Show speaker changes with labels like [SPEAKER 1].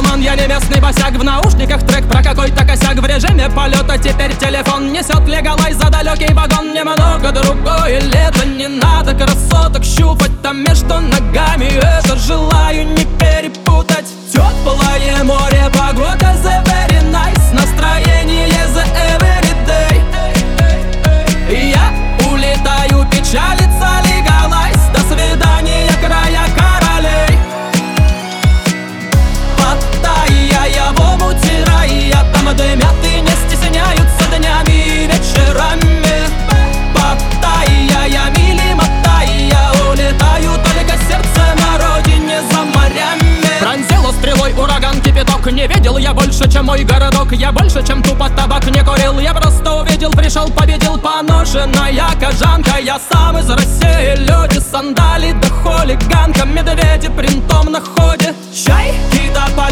[SPEAKER 1] меломан, я не местный босяк. В наушниках трек про какой-то косяк. В режиме полета теперь телефон несет легалайз за далекий вагон. Немного другое лето, не надо красоток щупать там между ногами. Это желаю не перепутать. Теплое море, погода the very nice, настроение the everyday. Я улетаю, печалится легалайз. До свидания, края королей. Паттайя, я в омуте рая, там дымят и не стесняются днями и вечерами. Паттайя, я мили мотая, улетаю, только сердце на родине за морями. Пронзила стрелой ураган, кипяток. Не видел я больше, чем мой городок. Я больше, чем тупо табак не курил. Я просто увидел, пришел, победил. Поношенная кожанка. Я сам из России, люди, сандали да хулиганка. Медведи принтом на ходе. Чайки да